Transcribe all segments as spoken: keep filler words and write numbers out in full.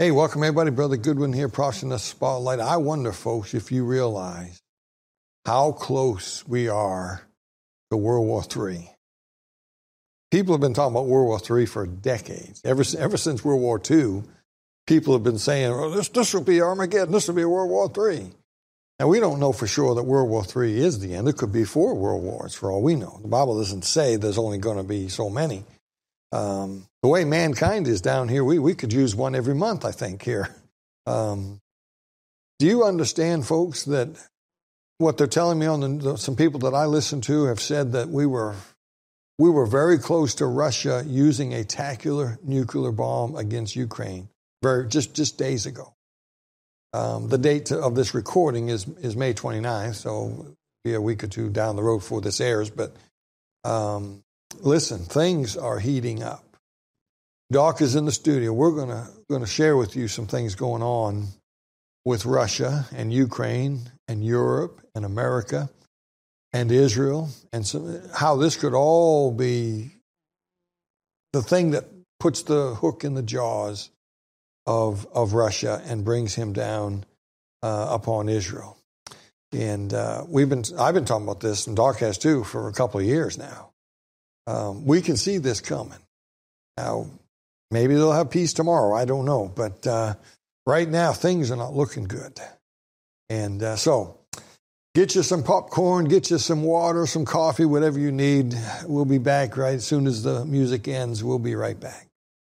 Hey, welcome everybody. Brother Goodwin here, Prophecy in the Spotlight. I wonder, folks, if you realize how close we are to World War Three. People have been talking about World War Three for decades. Ever, ever since World War Two, people have been saying, oh, this, this will be Armageddon, this will be World War Three. Now, we don't know for sure that World War Three is the end. It could be four world wars, for all we know. The Bible doesn't say there's only going to be so many. Um, the way mankind is down here, we, we could use one every month, I think, here. Um, do you understand, folks, that what they're telling me on the, some people that I listen to have said that we were we were very close to Russia using a tactical nuclear bomb against Ukraine very just, just days ago. Um, the date of this recording is, is May twenty-ninth, so it'll be a week or two down the road before this airs, but um, listen, things are heating up. Doc is in the studio. We're gonna gonna share with you some things going on with Russia and Ukraine and Europe and America and Israel, and some, how this could all be the thing that puts the hook in the jaws of of Russia and brings him down uh, upon Israel. And uh, we've been I've been talking about this, and Doc has too, for a couple of years now. Um, we can see this coming. Now, maybe they'll have peace tomorrow. I don't know. But uh, right now, things are not looking good. And uh, so, get you some popcorn, get you some water, some coffee, whatever you need. We'll be back right as soon as the music ends. We'll be right back.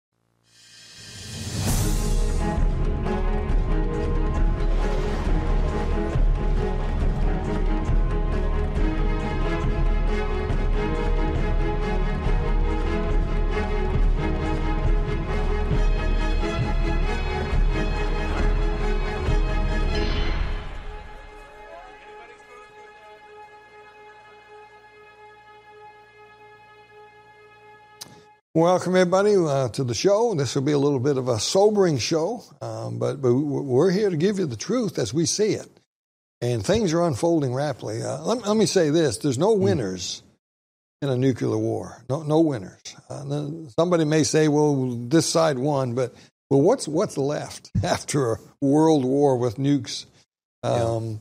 Welcome, everybody, uh, to the show. This will be a little bit of a sobering show, um, but, but we're here to give you the truth as we see it. And things are unfolding rapidly. Uh, let, let me say this. There's no winners in a nuclear war. No, no winners. Uh, somebody may say, well, this side won, but well, what's what's left after a world war with nukes? Um, yeah.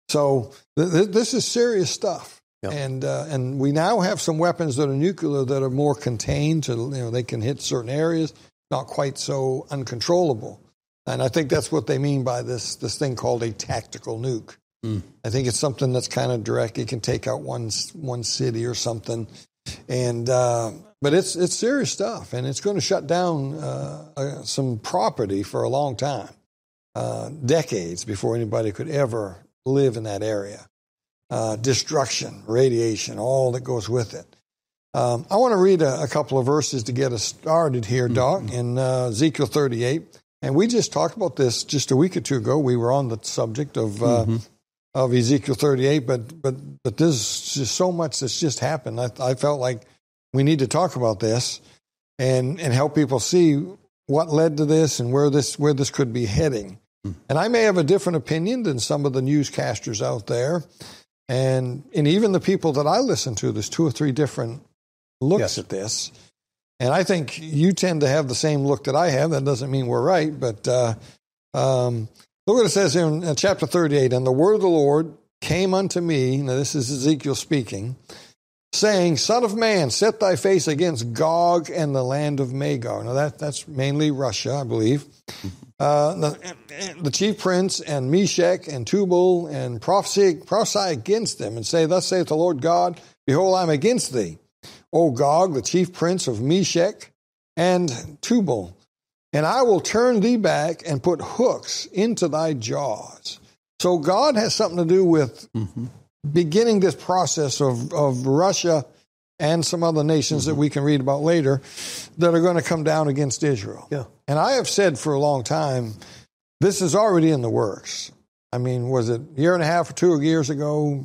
So th- th- this is serious stuff. Yep. And uh, and we now have some weapons that are nuclear that are more contained to, you know, they can hit certain areas, not quite so uncontrollable. And I think that's what they mean by this this thing called a tactical nuke. Mm. I think it's something that's kind of direct. It can take out one one city or something. And uh, but it's it's serious stuff, and it's going to shut down uh, uh, some property for a long time, uh, decades before anybody could ever live in that area. Uh, destruction, radiation, all that goes with it. Um, I want to read a, a couple of verses to get us started here, Doc, mm-hmm. in uh, Ezekiel thirty-eight. And we just talked about this just a week or two ago. We were on the subject of uh, mm-hmm. of Ezekiel thirty-eight, but but but there's just so much that's just happened. I, I felt like we need to talk about this and and help people see what led to this and where this where this could be heading. Mm-hmm. And I may have a different opinion than some of the newscasters out there. And and even the people that I listen to, there's two or three different looks yes. at this. And I think you tend to have the same look that I have. That doesn't mean we're right. But uh, um, look what it says here in chapter thirty-eight. And the word of the Lord came unto me, now this is Ezekiel speaking, saying, Son of man, set thy face against Gog and the land of Magog. Now that that's mainly Russia, I believe. Uh, the, the chief prince and Meshach and Tubal and prophesy, prophesy against them and say, Thus saith the Lord God, Behold, I am against thee, O Gog, the chief prince of Meshach and Tubal, and I will turn thee back and put hooks into thy jaws. So God has something to do with mm-hmm. beginning this process of, of Russia and some other nations mm-hmm. that we can read about later that are going to come down against Israel. Yeah. And I have said for a long time, this is already in the works. I mean, was it a year and a half or two years ago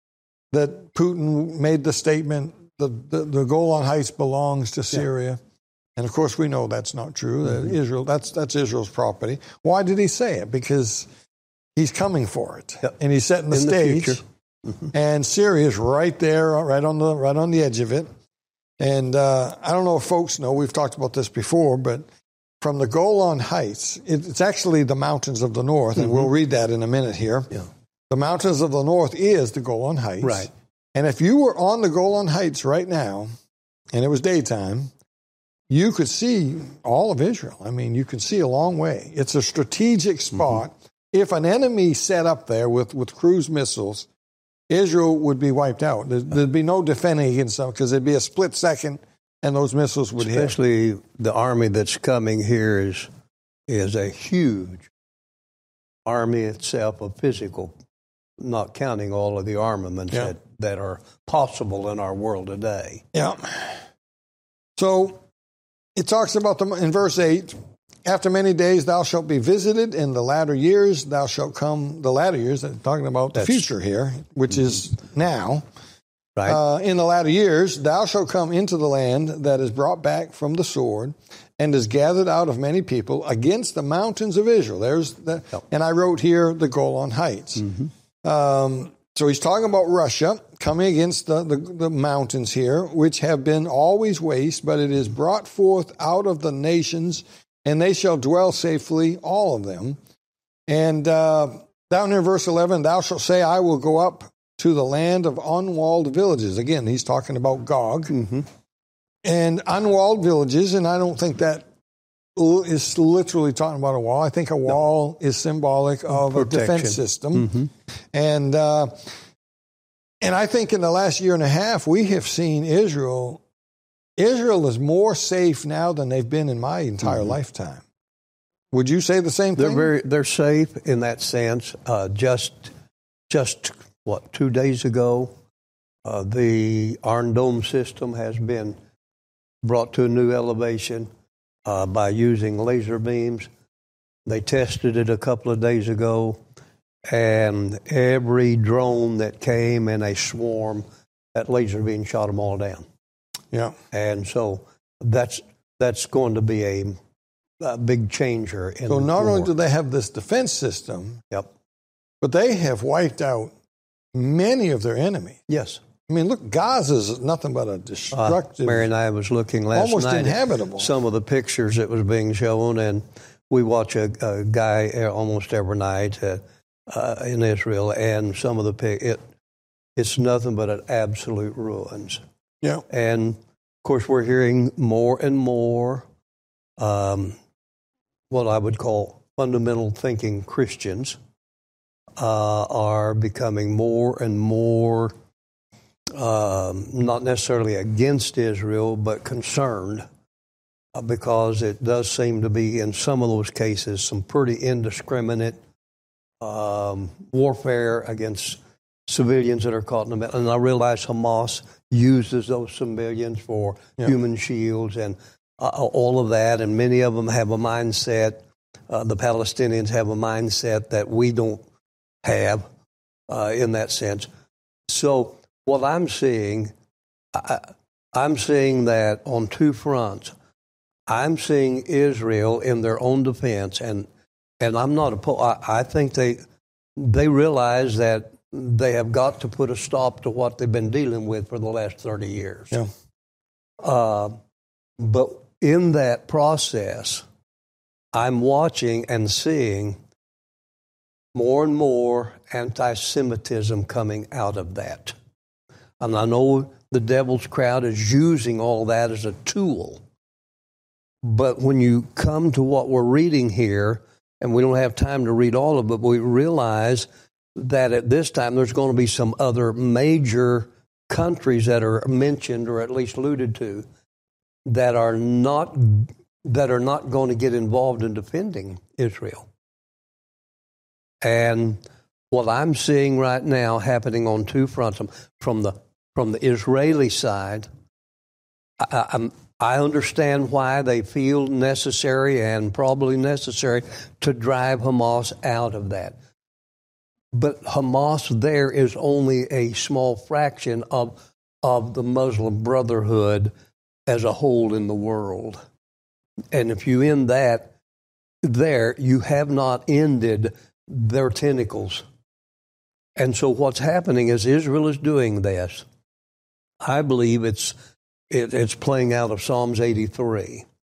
that Putin made the statement, the, the, the Golan Heights belongs to Syria? Yeah. And of course, we know that's not true. Mm-hmm. That Israel, that's that's Israel's property. Why did he say it? Because he's coming for it, yep. and he's setting the in stage. The mm-hmm. And Syria is right there, right on the right on the edge of it. And uh, I don't know if folks know, we've talked about this before, but from the Golan Heights. It's actually the mountains of the north, and mm-hmm. we'll read that in a minute here. Yeah. The mountains of the north is the Golan Heights. Right. And if you were on the Golan Heights right now, and it was daytime, you could see all of Israel. I mean, you can see a long way. It's a strategic spot. Mm-hmm. If an enemy set up there with, with cruise missiles, Israel would be wiped out. There'd, there'd be no defending against them because it'd be a split second and those missiles would hit. Especially the army that's coming here is is a huge army itself of physical, not counting all of the armaments yeah. that, that are possible in our world today. Yeah. So it talks about them in verse eight. After many days thou shalt be visited, in the latter years thou shalt come, the latter years, talking about the That's, future here, which mm-hmm. is now. Right. Uh, in the latter years thou shalt come into the land that is brought back from the sword, and is gathered out of many people against the mountains of Israel. There's the, yep. and I wrote here the Golan Heights. Mm-hmm. Um, so he's talking about Russia coming against the, the, the mountains here, which have been always waste, but it is brought forth out of the nations, and they shall dwell safely, all of them. And uh, down here in verse eleven, thou shalt say, I will go up to the land of unwalled villages. Again, he's talking about Gog. Mm-hmm. And unwalled villages, and I don't think that is literally talking about a wall. I think a wall no. is symbolic of Protection. a defense system. Mm-hmm. And uh, and I think in the last year and a half, we have seen Israel. Israel is more safe now than they've been in my entire mm-hmm. lifetime. Would you say the same they're thing? Very, they're safe in that sense. Uh, just, just what, two days ago, uh, the Iron Dome system has been brought to a new elevation uh, by using laser beams. They tested it a couple of days ago, and every drone that came in a swarm, that laser beam shot them all down. Yeah, and so that's that's going to be a, a big changer. In so not war. only do they have this defense system, yep, but they have wiped out many of their enemies. Yes. I mean, look, Gaza is nothing but a destructive. Uh, Mary and I was looking last almost night inhabitable. At some of the pictures that was being shown, and we watch a, a guy almost every night uh, uh, in Israel, and some of the pic it it's nothing but an absolute ruins. Yeah, and of course we're hearing more and more um, what I would call fundamental thinking Christians uh, are becoming more and more. Um, not necessarily against Israel, but concerned uh, because it does seem to be, in some of those cases, some pretty indiscriminate um, warfare against civilians that are caught in the middle. And I realize Hamas uses those civilians for yeah. human shields and uh, all of that, and many of them have a mindset, uh, the Palestinians have a mindset that we don't have uh, in that sense. So what I'm seeing, I, I'm seeing that on two fronts. I'm seeing Israel in their own defense, and and I'm not opposed. I, I think they they realize that they have got to put a stop to what they've been dealing with for the last thirty years. Yeah. Uh, but in that process, I'm watching and seeing more and more anti-Semitism coming out of that. And I know the devil's crowd is using all that as a tool. But when you come to what we're reading here, and we don't have time to read all of it, but we realize that at this time there's going to be some other major countries that are mentioned or at least alluded to that are not that are not going to get involved in defending Israel. And what I'm seeing right now happening on two fronts, from the from the Israeli side, I, I'm, I understand why they feel necessary and probably necessary to drive Hamas out of that. But Hamas there is only a small fraction of of the Muslim Brotherhood as a whole in the world. And if you end that there, you have not ended their tentacles. And so what's happening is Israel is doing this. I believe it's it, it's playing out of Psalms eighty-three.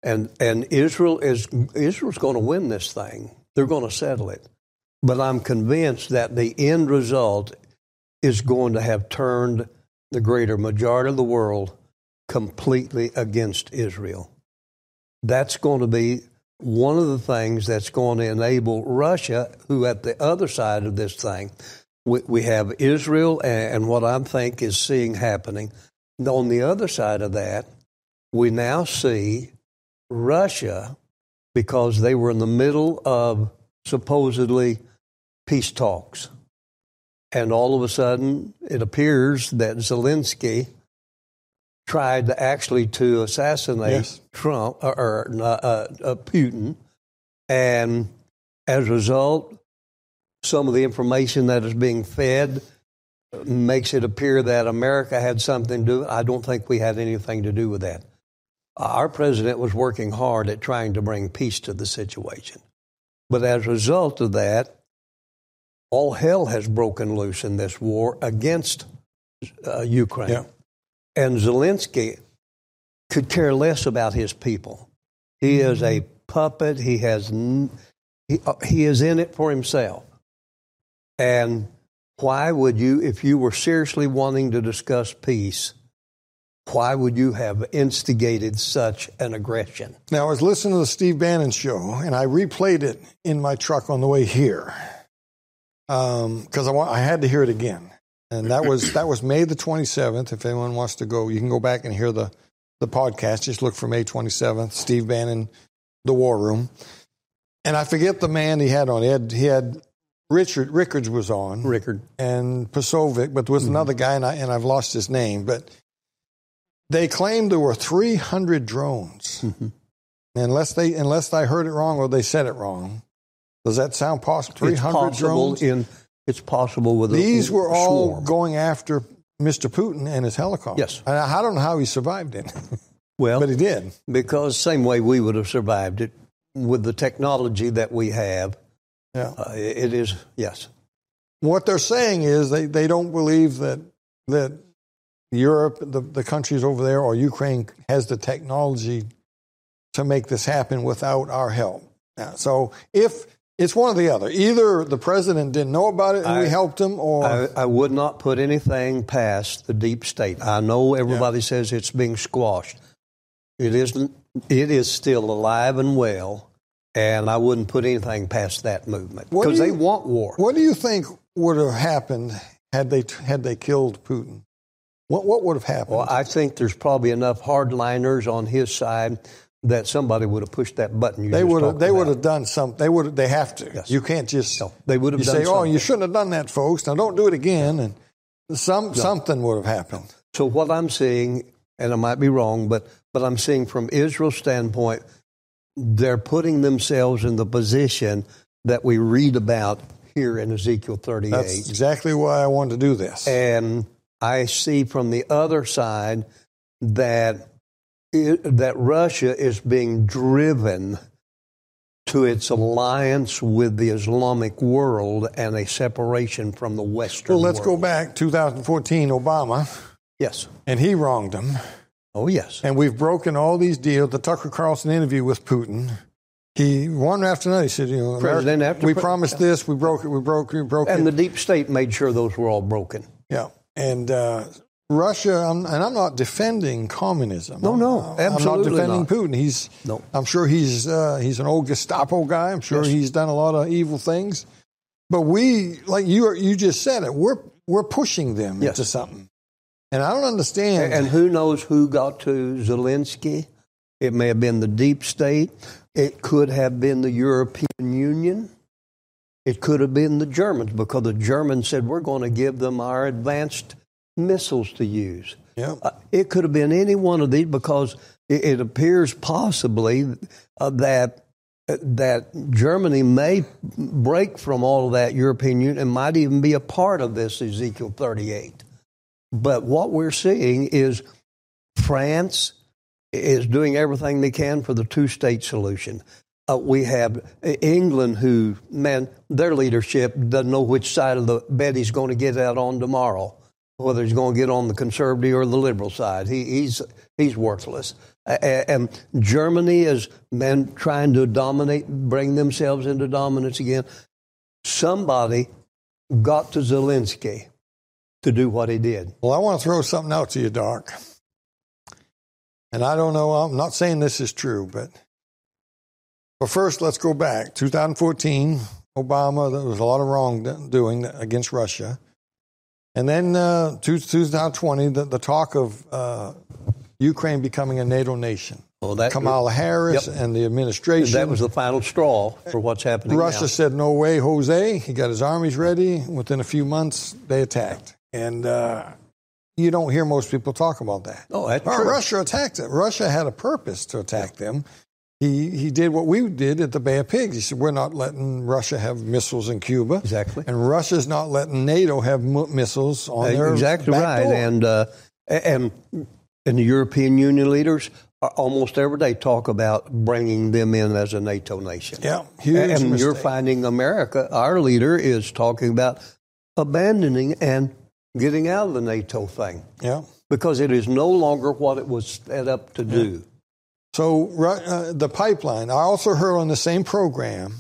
And and Israel is Israel's going to win this thing. They're going to settle it. But I'm convinced that the end result is going to have turned the greater majority of the world completely against Israel. That's going to be one of the things that's going to enable Russia, who at the other side of this thing, we, we have Israel and, and what I think is seeing happening. On the other side of that, we now see Russia, because they were in the middle of supposedly peace talks. And all of a sudden, it appears that Zelensky tried to actually to assassinate yes. Trump or, or uh, uh, Putin, and as a result, some of the information that is being fed makes it appear that America had something to do. I don't think we had anything to do with that. Our president was working hard at trying to bring peace to the situation, but as a result of that, all hell has broken loose in this war against uh, Ukraine. Yeah. And Zelensky could care less about his people. He is a puppet. He has he, uh, he is in it for himself. And why would you, if you were seriously wanting to discuss peace, why would you have instigated such an aggression? Now, I was listening to the Steve Bannon show, and I replayed it in my truck on the way here because um, I want I had to hear it again. And that was that was May the twenty-seventh. If anyone wants to go, you can go back and hear the, the podcast. Just look for May twenty-seventh, Steve Bannon, The War Room. And I forget the man he had on. He had, he had Richard, Rickards was on. Rickard. And Pasovic, but there was mm-hmm. another guy, and, I, and I've lost his name. But they claimed there were three hundred drones. Mm-hmm. Unless they, unless I heard it wrong or they said it wrong. Does that sound possible? three hundred drones? In, it's possible with These a, were a all swarm. going after Mister Putin and his helicopter. Yes. And I don't know how he survived it. Well, but he did. Because same way we would have survived it with the technology that we have. Yeah. Uh, it is, yes. What they're saying is they, they don't believe that that Europe, the, the countries over there, or Ukraine has the technology to make this happen without our help. Yeah, so if it's one or the other, either the president didn't know about it and I, we helped him, or I, I would not put anything past the deep state. I know everybody yeah. says it's being squashed. It isn't. It is still alive and well, and I wouldn't put anything past that movement because they want war. What do you think would have happened had they had they killed Putin? What what would have happened? Well, I think there's probably enough hardliners on his side that somebody would have pushed that button. You they would have. They about. would have done something. They would. They have to. Yes. You can't just. No, they would have. You done say, something. "Oh, you shouldn't have done that, folks. Now don't do it again." And some no. something would have happened. So what I'm seeing, and I might be wrong, but but I'm seeing from Israel's standpoint, they're putting themselves in the position that we read about here in Ezekiel thirty-eight. That's exactly why I wanted to do this. And I see from the other side that. It, that Russia is being driven to its alliance with the Islamic world and a separation from the Western world. Well, let's world. go back, twenty fourteen, Obama. Yes. And he wronged them. Oh, yes. And we've broken all these deals. The Tucker Carlson interview with Putin, he, one after another, he said, you know, President America, after we pre- promised this, we broke it, we broke it, we broke and it. And the deep state made sure those were all broken. Yeah. And uh, Russia, I'm, and I'm not defending communism. No, no, I'm, absolutely I'm not defending not. Putin. He's, no. I'm sure he's uh, he's an old Gestapo guy. I'm sure yes. he's done a lot of evil things. But we, like you, you just said it, we're we're pushing them yes. into something, and I don't understand. And who knows who got to Zelensky? It may have been the deep state. It could have been the European Union. It could have been the Germans, because the Germans said, we're going to give them our advanced missiles to use. Yeah. Uh, it could have been any one of these, because it, it appears possibly uh, that uh, that Germany may break from all of that European Union and might even be a part of this Ezekiel thirty-eight. But what we're seeing is France is doing everything they can for the two-state solution. Uh, we have England, who, man, their leadership doesn't know which side of the bed he's going to get out on tomorrow, whether he's going to get on the conservative or the liberal side. He, he's he's worthless. And Germany is men trying to dominate, bring themselves into dominance again. Somebody got to Zelensky to do what he did. Well, I want to throw something out to you, Doc. And I don't know, I'm not saying this is true, but, but first let's go back. twenty fourteen, Obama, there was a lot of wrongdoing against Russia. And then uh, twenty twenty, the, the talk of uh, Ukraine becoming a NATO nation. Well, that, Kamala Harris yep. and the administration. That was the final straw for what's happening Russia now. said, no way, Jose. He got his armies ready. Within a few months, they attacked. And uh, you don't hear most people talk about that. Oh, that's oh, true. Russia attacked it. Russia had a purpose to attack them. He he did what we did at the Bay of Pigs. He said, we're not letting Russia have missiles in Cuba. Exactly. And Russia's not letting NATO have m- missiles on their Exactly back right. door. And, uh, and, and the European Union leaders almost every day talk about bringing them in as a NATO nation. Yeah, huge And mistake. you're finding America, our leader is talking about abandoning and getting out of the NATO thing. Yeah. Because it is no longer what it was set up to do. Yeah. So uh, the pipeline, I also heard on the same program,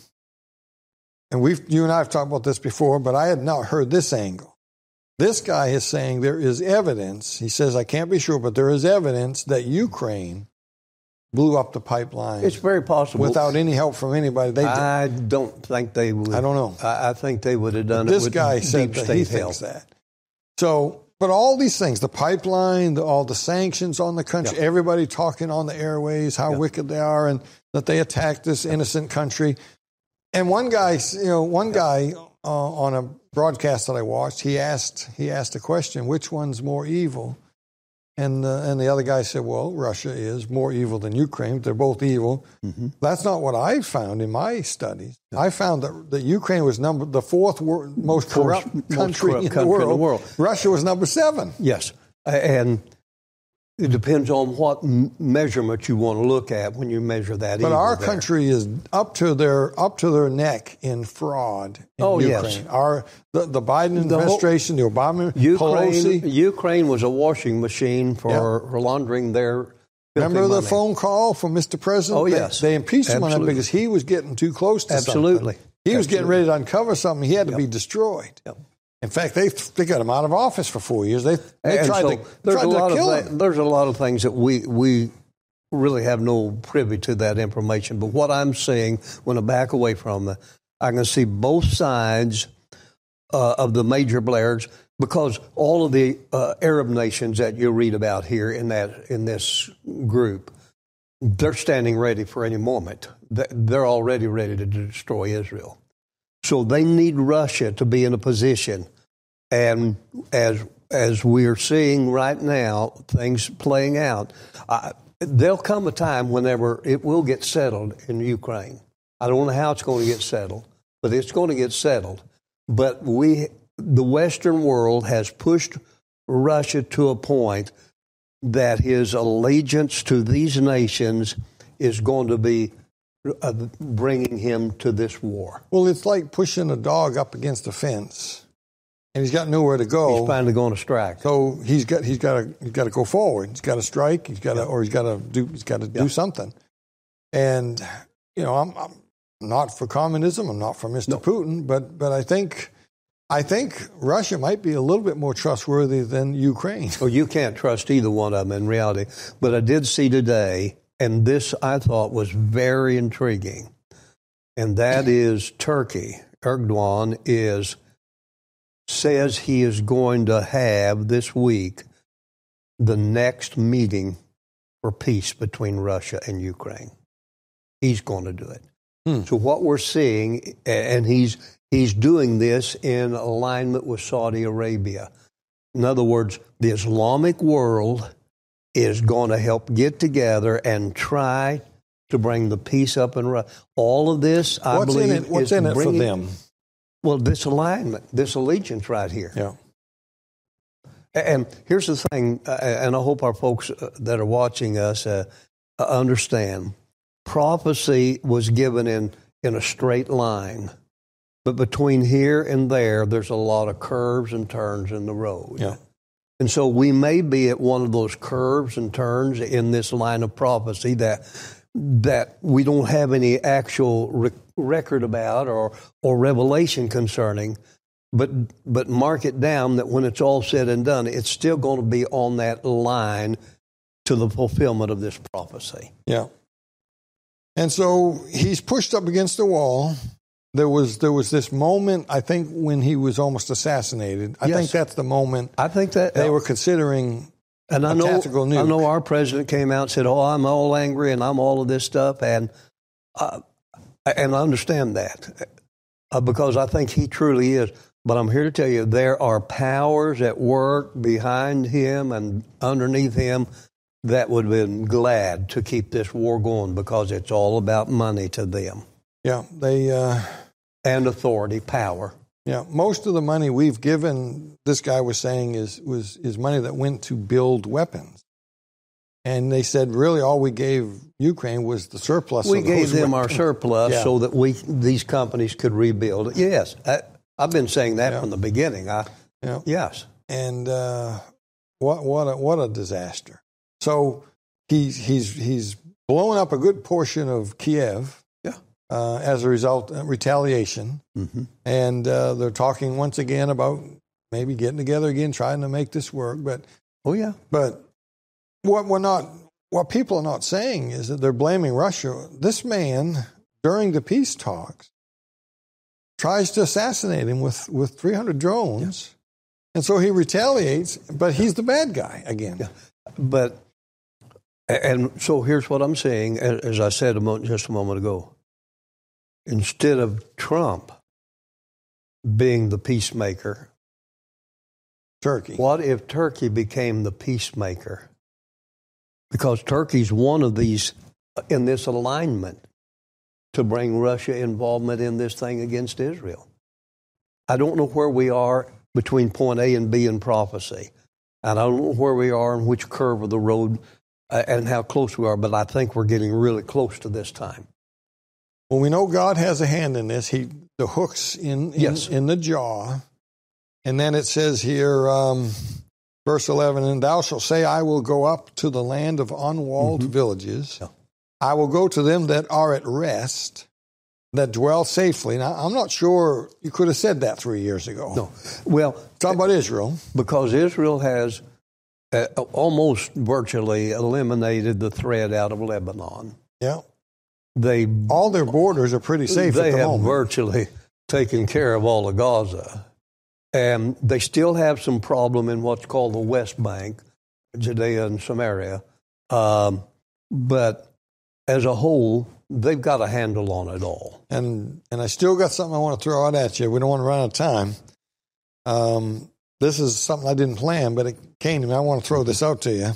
and we've you and I have talked about this before, but I had not heard this angle. This guy is saying there is evidence, he says, I can't be sure, but there is evidence that Ukraine blew up the pipeline. It's very possible. Without any help from anybody. They I don't think they would. I don't know. I, I think they would have done this it with guy deep said that state he help. thinks that. So, but all these things, the pipeline, the, all the sanctions on the country, yeah. everybody talking on the airways, how yeah. wicked they are and that they attacked this innocent country. And one guy, you know, one guy uh, on a broadcast that I watched, he asked he asked a question, which one's more evil? And uh, and the other guy said, well, Russia is more evil than Ukraine. They're both evil. Mm-hmm. That's not what I found in my studies. Yeah. I found that, that Ukraine was number the fourth wor- most corrupt Fourth, country, most corrupt in, country the world. in the world. Russia was number seven. Yes. And it depends on what m- measurement you want to look at when you measure that. But our there. country is up to their up to their neck in fraud in oh, Ukraine. Yes. Our the, the Biden the administration, whole, the Obama, Ukraine, Pelosi. Ukraine was a washing machine for yeah. laundering their. Remember the money. phone call from Mister President? Oh yes, they, they impeached him Absolutely. on that because he was getting too close to Absolutely. something. He was Absolutely. getting ready to uncover something. He had to yep. be destroyed. Yep. In fact, they they got him out of office for four years. They they and tried so to, there's tried a lot to kill of him. th- there's a lot of things that we we really have no privy to that information. But what I'm seeing when I back away from it, I can see both sides uh, of the major players because all of the uh, Arab nations that you read about here in that in this group, they're standing ready for any moment. They're already ready to destroy Israel. So they need Russia to be in a position, and as as we're seeing right now, things playing out, uh, there'll come a time whenever it will get settled in Ukraine. I don't know how it's going to get settled, but it's going to get settled. But we, the Western world, has pushed Russia to a point that his allegiance to these nations is going to be Uh, bringing him to this war. Well, it's like pushing a dog up against a fence, and he's got nowhere to go. He's finally going to strike. So he's got he's got to he's got to go forward. He's got to strike. He's got to yeah. or he's got to do he's got to yeah. do something. And you know, I'm, I'm not for communism. I'm not for Mister No. Putin, but but I think I think Russia might be a little bit more trustworthy than Ukraine. Well, you can't trust either one of them in reality. But I did see today. And this, I thought, was very intriguing, and that is Turkey. Erdogan is says he is going to have this week the next meeting for peace between Russia and Ukraine. He's going to do it. Hmm. So what we're seeing, and he's he's doing this in alignment with Saudi Arabia. In other words, the Islamic world is going to help get together and try to bring the peace up and run. All of this, I what's believe, in it, what's is in it bringing, for them? Well, this alignment, this allegiance right here. Yeah. And here's the thing, uh, and I hope our folks that are watching us uh, understand. Prophecy was given in, in a straight line. But between here and there, there's a lot of curves and turns in the road. Yeah. And so we may be at one of those curves and turns in this line of prophecy that that we don't have any actual rec- record about or or revelation concerning, but but mark it down that when it's all said and done, it's still going to be on that line to the fulfillment of this prophecy. Yeah. And so he's pushed up against the wall. There was there was this moment, I think, when he was almost assassinated. I Yes. think that's the moment I think that they were considering and I a know tactical nuke. I know our president came out and said, "Oh, I'm all angry and I'm all of this stuff," and uh, and I understand that uh, because I think he truly is. But I'm here to tell you, there are powers at work behind him and underneath him that would have been glad to keep this war going because it's all about money to them. Yeah, they uh, and authority, power. Yeah, most of the money we've given, this guy was saying, is was is money that went to build weapons. And they said, really, all we gave Ukraine was the surplus. We of gave those them weapons. our surplus Yeah. so that we these companies could rebuild it. Yes, I, I've been saying that Yeah. from the beginning. I, Yeah. Yes. And uh, what what a, what a disaster! So he's he's he's blown up a good portion of Kiev. Uh, as a result, uh, retaliation. Mm-hmm. And uh, they're talking once again about maybe getting together again, trying to make this work. But Oh, yeah. but what we're not, what people are not saying is that they're blaming Russia. This man, during the peace talks, tries to assassinate him with, with three hundred drones. Yeah. And so he retaliates, but he's the bad guy again. Yeah. But, and so here's what I'm saying, as I said a moment, just a moment ago. Instead of Trump being the peacemaker, Turkey. What if Turkey became the peacemaker? Because Turkey's one of these in this alignment to bring Russia involvement in this thing against Israel. I don't know where we are between point A and B in prophecy. And I don't know where we are and which curve of the road uh, and how close we are, but I think we're getting really close to this time. Well, we know God has a hand in this. He the hook's in in, Yes. in the jaw. And then it says here, um, verse eleven, and thou shalt say, I will go up to the land of unwalled Mm-hmm. villages. Yeah. I will go to them that are at rest, that dwell safely. Now, I'm not sure you could have said that three years ago. No. Well, Talk about Israel. because Israel has uh, almost virtually eliminated the threat out of Lebanon. Yeah. They All their borders are pretty safe they at the have moment. virtually taken care of all of Gaza. And they still have some problem in what's called the West Bank, Judea and Samaria. Um, but as a whole, they've got a handle on it all. And and I still got something I want to throw out at you. We don't want to run out of time. Um, this is something I didn't plan, but it came to me. I want to throw this out to you.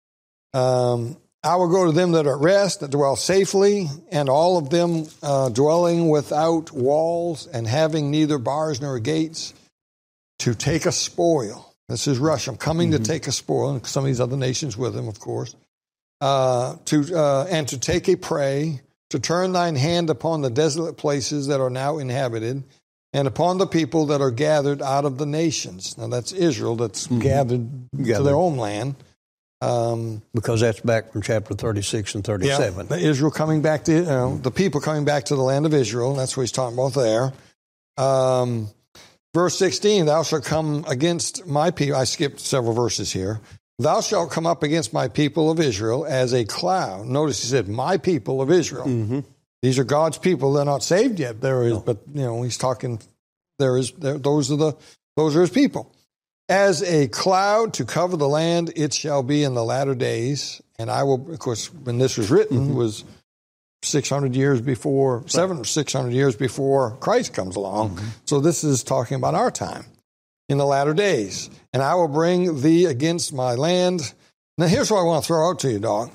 Um, I will go to them that are at rest, that dwell safely, and all of them uh, dwelling without walls and having neither bars nor gates, to take a spoil. This is Russia. I'm coming mm-hmm. to take a spoil, and some of these other nations with him, of course. Uh, to uh, and to take a prey, to turn thine hand upon the desolate places that are now inhabited, and upon the people that are gathered out of the nations. Now that's Israel that's mm-hmm. gathered, gathered to their own land. Um, because that's back from chapter thirty-six and thirty-seven. Yeah, Israel coming back to, you know, the people coming back to the land of Israel. That's what he's talking about there. Um, verse sixteen, thou shalt come against my people. I skipped several verses here. Thou shalt come up against my people of Israel as a cloud. Notice he said, my people of Israel. Mm-hmm. These are God's people. They're not saved yet. There is, No. but you know, he's talking. There is. There, those are the. Those are his people. As a cloud to cover the land, it shall be in the latter days. And I will, of course, when this was written, mm-hmm. was six hundred years before, right. seven or six hundred years before Christ comes along. Mm-hmm. So this is talking about our time in the latter days. And I will bring thee against my land. Now, here's what I want to throw out to you, Doc.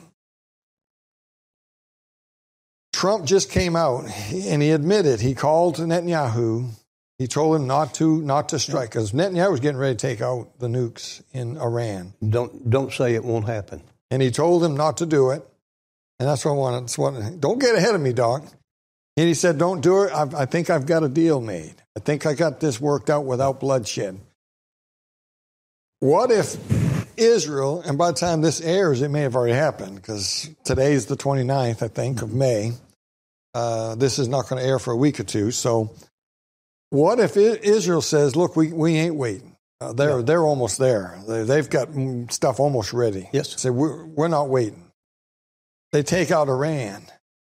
Trump just came out and he admitted, he called Netanyahu. He told him not to not to strike, because Netanyahu was getting ready to take out the nukes in Iran. Don't don't say it won't happen. And he told him not to do it. And that's what I wanted. That's what, don't get ahead of me, Doc. And he said, don't do it. I, I think I've got a deal made. I think I got this worked out without bloodshed. What if Israel, and by the time this airs, it may have already happened, because today's the twenty-ninth, I think, of May. Uh, this is not going to air for a week or two. So what if Israel says, look, we, we ain't waiting. Uh, they're yeah. they're almost there. They, they've got stuff almost ready. Yes. So we're, we're not waiting. They take out Iran.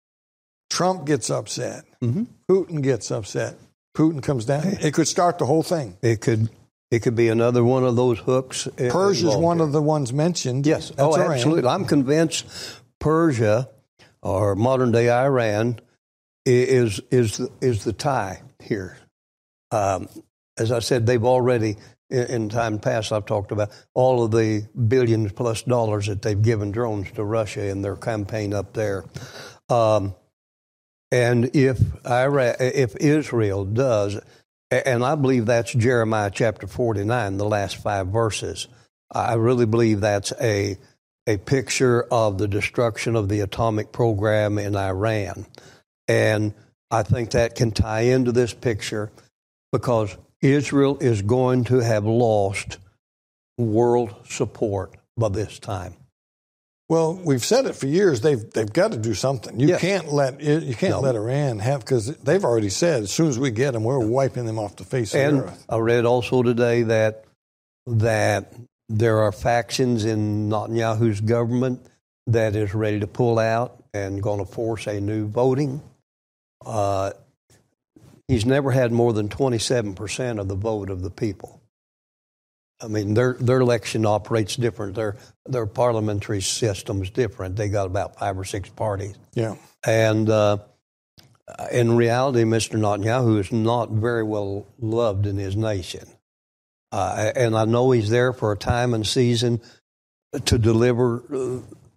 Trump gets upset. Mm-hmm. Putin gets upset. Putin comes down. It could start the whole thing. It could it could be another one of those hooks. Persia is one of the ones mentioned. Yes. That's oh, Iran. Absolutely. I'm convinced Persia, or modern-day Iran, is is the, is the tie here. Um, as I said, they've already, in, in time past, I've talked about all of the billions plus dollars that they've given drones to Russia in their campaign up there. Um, and if Iran, if Israel does, and I believe that's Jeremiah chapter forty-nine, the last five verses, I really believe that's a a picture of the destruction of the atomic program in Iran. And I think that can tie into this picture, because Israel is going to have lost world support by this time. Well, we've said it for years. They've they've got to do something. You yes. can't let you can't no. let Iran have, because they've already said as soon as we get them, we're wiping them off the face and of the earth. I read also today that that there are factions in Netanyahu's government that is ready to pull out and going to force a new voting. Uh, he's never had more than twenty-seven percent of the vote of the people. I mean, their their election operates different. Their their parliamentary system is different. They got about five or six parties. Yeah. And uh, in reality, Mister Netanyahu is not very well loved in his nation. Uh, and I know he's there for a time and season to deliver uh,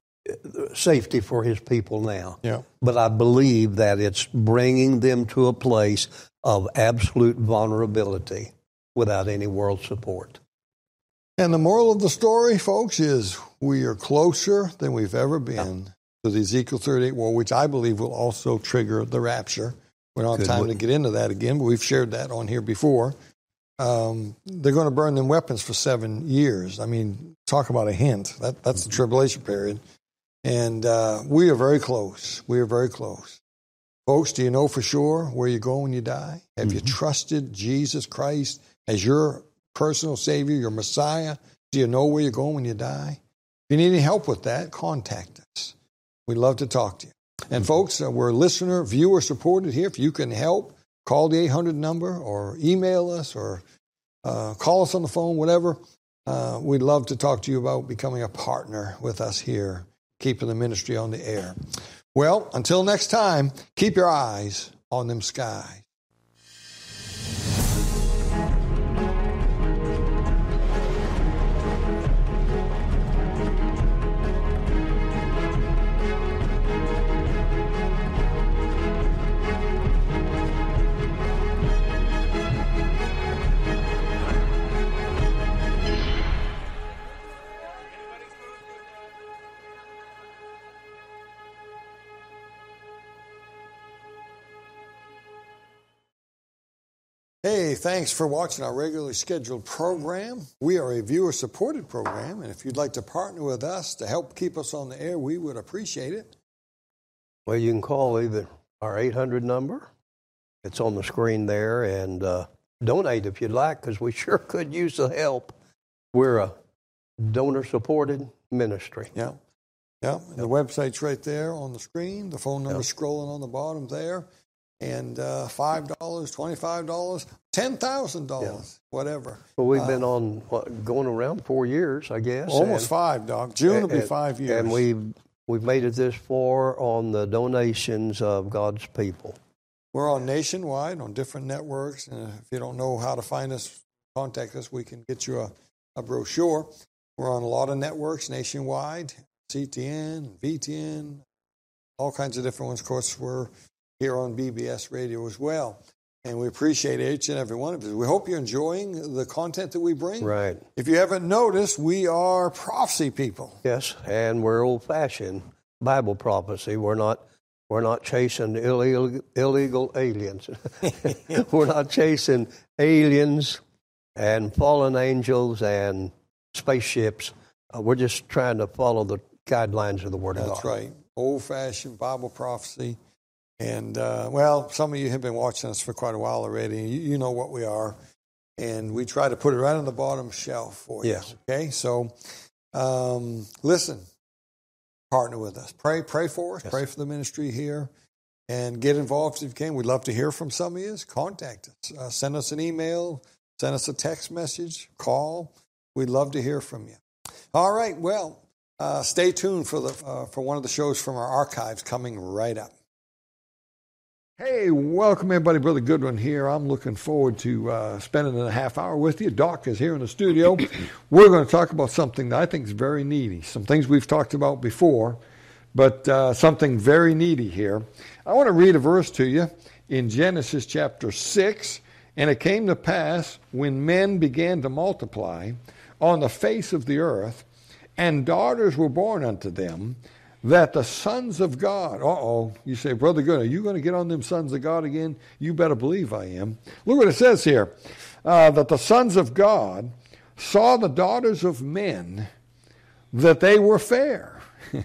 safety for his people now. Yeah. But I believe that it's bringing them to a place of absolute vulnerability without any world support. And the moral of the story, folks, is we are closer than we've ever been to the Ezekiel thirty-eight war, which I believe will also trigger the rapture. We don't have time to get into that again, but we've shared that on here before. Um, they're going to burn them weapons for seven years. I mean, talk about a hint. That, that's the tribulation period. And uh, we are very close. We are very close. Folks, do you know for sure where you go when you die? Have mm-hmm. you trusted Jesus Christ as your personal Savior, your Messiah? Do you know where you're going when you die? If you need any help with that, contact us. We'd love to talk to you. And folks, uh, we're listener, viewer supported here. If you can help, call the eight hundred number or email us or uh, call us on the phone, whatever. Uh, we'd love to talk to you about becoming a partner with us here, keeping the ministry on the air. Well, until next time, keep your eyes on them skies. Hey, thanks for watching our regularly scheduled program. We are a viewer-supported program, and if you'd like to partner with us to help keep us on the air, we would appreciate it. Well, you can call either our eight hundred number. It's on the screen there, and uh, donate if you'd like, because we sure could use the help. We're a donor-supported ministry. Yeah, yeah. And the website's right there on the screen. The phone number's yep. scrolling on the bottom there. And uh, five dollars, twenty-five dollars, ten thousand dollars, yeah. whatever. Well, we've uh, been on, what, going around four years, I guess. Almost and, five, Doc. June will be and, five years. And we've, we've made it this far on the donations of God's people. We're on nationwide, on different networks. And if you don't know how to find us, contact us. We can get you a, a brochure. We're on a lot of networks nationwide, C T N, V T N, all kinds of different ones. Of course, we're here on B B S Radio as well. And we appreciate each and every one of you. We hope you're enjoying the content that we bring. Right. If you haven't noticed, we are prophecy people. Yes, and we're old-fashioned Bible prophecy. We're not we're not chasing illegal, illegal aliens. We're not chasing aliens and fallen angels and spaceships. Uh, we're just trying to follow the guidelines of the Word of God. That's right. Old-fashioned Bible prophecy. And, uh, well, some of you have been watching us for quite a while already. You, you know what we are. And we try to put it right on the bottom shelf for you. Yes. Okay? So, um, listen. Partner with us. Pray, pray for us. Yes. Pray for the ministry here. And get involved if you can. We'd love to hear from some of you. Contact us. Uh, send us an email. Send us a text message. Call. We'd love to hear from you. All right. Well, uh, stay tuned for the uh, for one of the shows from our archives coming right up. Hey, welcome everybody. Brother Goodwin here. I'm looking forward to uh, spending a half hour with you. Doc is here in the studio. We're going to talk about something that I think is very needy. Some things we've talked about before, but uh, something very needy here. I want to read a verse to you in Genesis chapter six. And it came to pass when men began to multiply on the face of the earth, and daughters were born unto them, that the sons of God, uh-oh, you say, Brother Good, are you going to get on them sons of God again? You better believe I am. Look what it says here, uh, that the sons of God saw the daughters of men, that they were fair.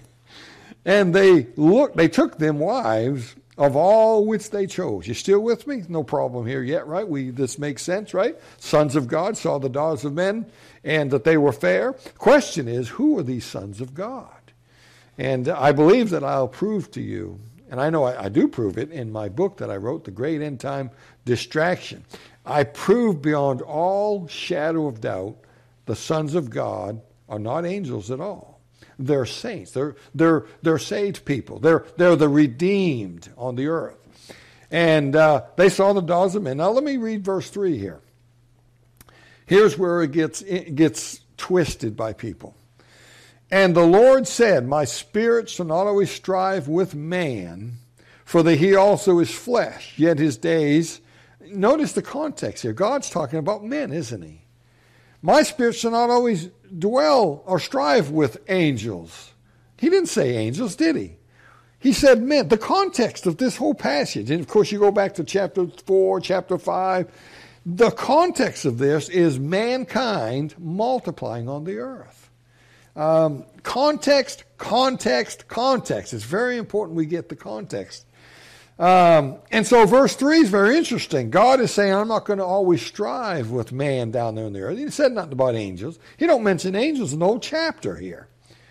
And they looked, they took them wives of all which they chose. You still with me? No problem here yet, right? We this makes sense, right? Sons of God saw the daughters of men, and that they were fair. Question is, who are these sons of God? And I believe that I'll prove to you, and I know I, I do prove it in my book that I wrote, The Great End Time Distraction. I prove beyond all shadow of doubt the sons of God are not angels at all. They're saints. They're they're they're saved people. They're they're the redeemed on the earth. And uh, they saw the daughters of men. Now let me read verse three here. Here's where it gets it gets twisted by people. And the Lord said, my spirit shall not always strive with man, for that he also is flesh, yet his days. Notice the context here. God's talking about men, isn't he? My spirit shall not always dwell or strive with angels. He didn't say angels, did he? He said men. The context of this whole passage, and of course you go back to chapter four, chapter five, the context of this is mankind multiplying on the earth. Um, context, context, context. It's very important we get the context. Um, and so verse three is very interesting. God is saying, I'm not going to always strive with man down there in the earth. He said nothing about angels. He don't mention angels in the whole chapter here.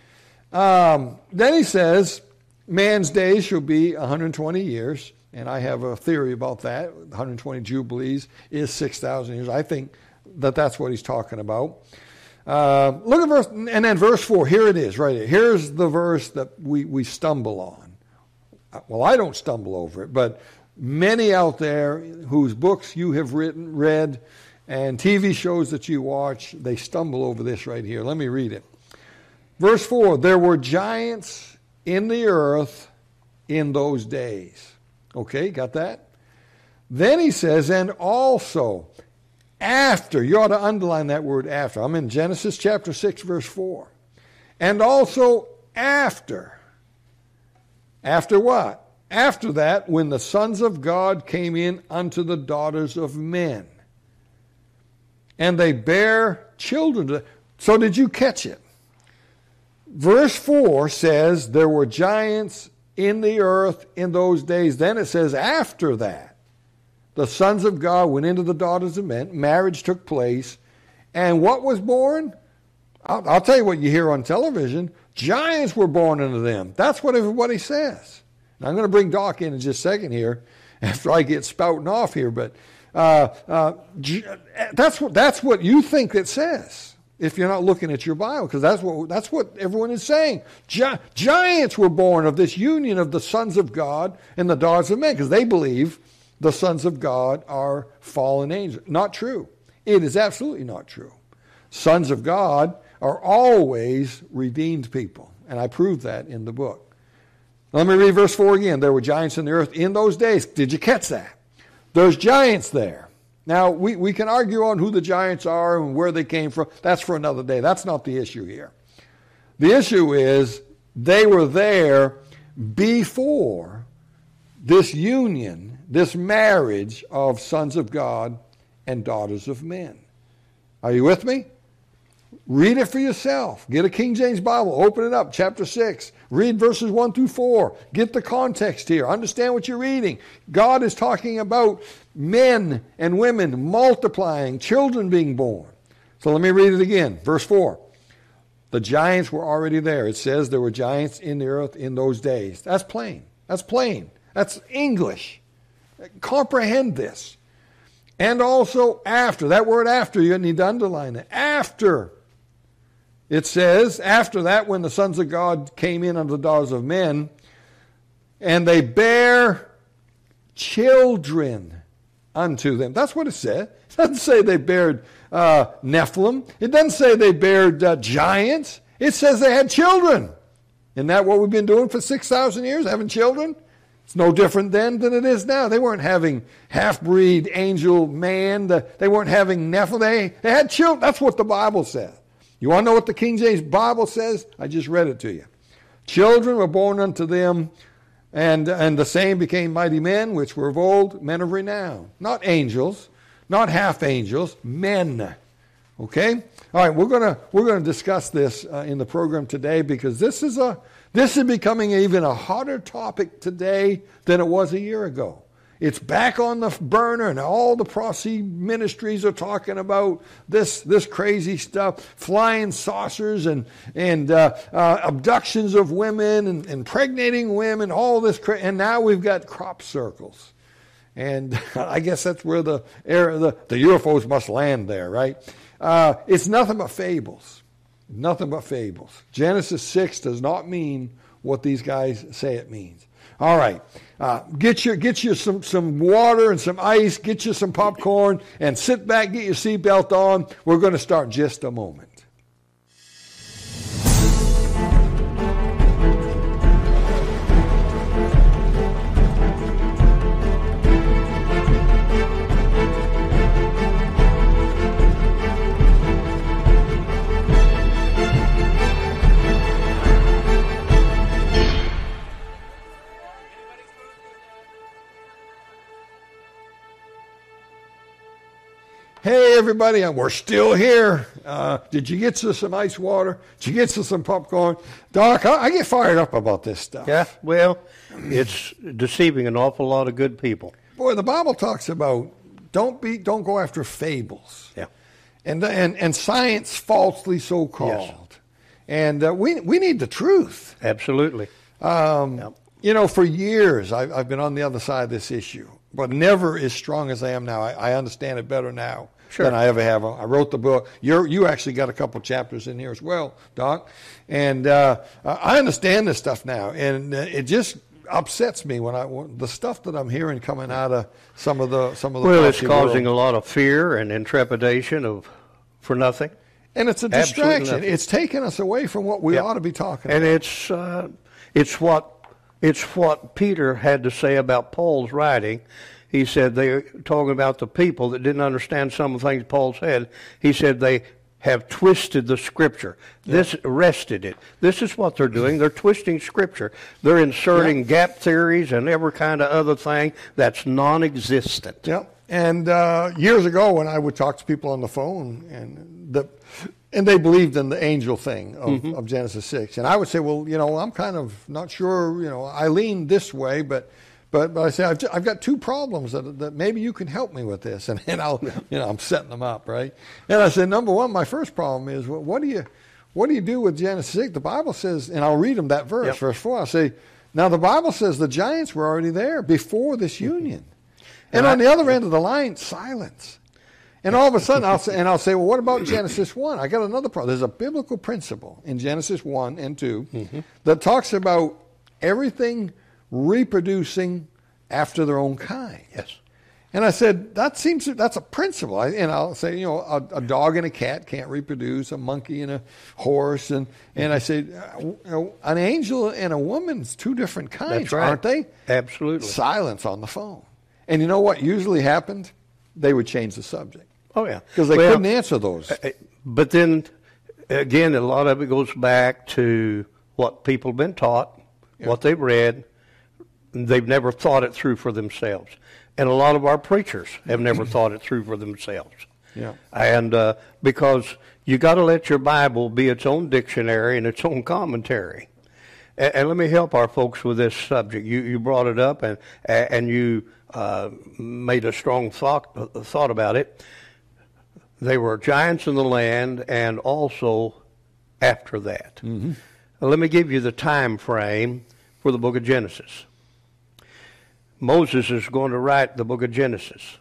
Um, then he says, man's days shall be one hundred twenty years. And I have a theory about that. one hundred twenty Jubilees is six thousand years. I think that that's what he's talking about. Uh, look at verse, and then verse four, here it is, right here. Here's the verse that we, we stumble on. Well, I don't stumble over it, but many out there whose books you have written, read, and T V shows that you watch, they stumble over this right here. Let me read it. Verse four, there were giants in the earth in those days. Okay, got that? Then he says, and also after, you ought to underline that word after. I'm in Genesis chapter six, verse four. And also after. After what? After that, when the sons of God came in unto the daughters of men. And they bear children. So did you catch it? Verse four says there were giants in the earth in those days. Then it says after that, the sons of God went into the daughters of men. Marriage took place. And what was born? I'll, I'll tell you what you hear on television. Giants were born into them. That's what everybody says. Now, I'm going to bring Doc in in just a second here after I get spouting off here. But uh, uh, that's, what, that's what you think it says if you're not looking at your Bible, because that's what, that's what everyone is saying. Gi- giants were born of this union of the sons of God and the daughters of men, because they believe the sons of God are fallen angels. Not true. It is absolutely not true. Sons of God are always redeemed people. And I proved that in the book. Let me read verse four again. There were giants in the earth in those days. Did you catch that? There's giants there. Now, we, we can argue on who the giants are and where they came from. That's for another day. That's not the issue here. The issue is they were there before this union, this marriage of sons of God and daughters of men. Are you with me? Read it for yourself. Get a King James Bible. Open it up, chapter six. Read verses one through four. Get the context here. Understand what you're reading. God is talking about men and women multiplying, children being born. So let me read it again. Verse four. The giants were already there. It says there were giants in the earth in those days. That's plain. That's plain. That's English. Comprehend this. And also after. That word after, you need to underline it. After. It says, after that, when the sons of God came in unto the daughters of men, and they bare children unto them. That's what it said. It doesn't say they bared uh, Nephilim. It doesn't say they bared uh, giants. It says they had children. Isn't that what we've been doing for six thousand years, having children? It's no different then than it is now. They weren't having half-breed angel man. They weren't having Nephilim. They, they had children. That's what the Bible says. You want to know what the King James Bible says? I just read it to you. Children were born unto them, and, and the same became mighty men, which were of old, men of renown. Not angels, not half angels, men. Okay? All right, we're gonna we're gonna discuss this uh, in the program today, because this is a this is becoming even a hotter topic today than it was a year ago. It's back on the burner, and all the prophecy ministries are talking about this this crazy stuff, flying saucers and and uh, uh, abductions of women and impregnating women, all this, cra- and now we've got crop circles, and I guess that's where the air the, the U F Os must land there, right? Uh, it's nothing but fables, nothing but fables. Genesis six does not mean what these guys say it means. All right, uh, get your get you some, some water and some ice, get you some popcorn, and sit back, get your seatbelt on. We're going to start in just a moment. Hey, everybody, we're still here. Uh, did you get you some ice water? Did you get you some popcorn? Doc, I, I get fired up about this stuff. Yeah, well, it's deceiving an awful lot of good people. Boy, the Bible talks about don't be, don't go after fables. Yeah. And and, and science falsely so called. Yes. And uh, we we need the truth. Absolutely. Um, yep. You know, for years I've, I've been on the other side of this issue, but never as strong as I am now. I, I understand it better now sure. than I ever have. I wrote the book. You you actually got a couple chapters in here as well, Doc. And uh, I understand this stuff now, and it just upsets me when I when the stuff that I'm hearing coming out of some of the some of the. Well, it's causing world. a lot of fear and intrepidation of for nothing. And it's a distraction. It's taking us away from what we yep. ought to be talking and about. And it's uh, it's what. It's what Peter had to say about Paul's writing. He said they were talking about the people that didn't understand some of the things Paul said. He said they have twisted the Scripture. Yeah. This arrested it. This is what they're doing. They're twisting Scripture. They're inserting yeah. gap theories and every kind of other thing that's non-existent. Yeah. And uh, years ago when I would talk to people on the phone, and the And they believed in the angel thing of, mm-hmm. of Genesis six. And I would say, well, you know, I'm kind of not sure, you know, I lean this way, but but, but I say, I've, just, I've got two problems that, that maybe you can help me with this. And, and I'll, you know, I'm setting them up, right? And I said, number one, my first problem is, well, what do you what do you do with Genesis six? The Bible says, and I'll read them that verse, yep. verse four. I'll say, now the Bible says the giants were already there before this union. And, and on I, the other end of the line, silence. And all of a sudden, I'll say, and I'll say, well, what about Genesis one? I got another problem. There's a biblical principle in Genesis one and two mm-hmm. that talks about everything reproducing after their own kind. Yes. And I said, that seems, that's a principle. I, and I'll say, you know, a, a dog and a cat can't reproduce, a monkey and a horse. And, and I said, you know, an angel and a woman's two different kinds, that's right. aren't they? Absolutely. Silence on the phone. And you know what usually happened? They would change the subject. Oh, yeah. Because they well, couldn't answer those. But then, again, a lot of it goes back to what people have been taught, yeah. what they've read. They've never thought it through for themselves. And a lot of our preachers have never thought it through for themselves. Yeah. And uh, because you got to let your Bible be its own dictionary and its own commentary. And, and let me help our folks with this subject. You you brought it up, and and you uh, made a strong thought thought about it. They were giants in the land, and also after that. Mm-hmm. Let me give you the time frame for the book of Genesis. Moses is going to write the book of Genesis.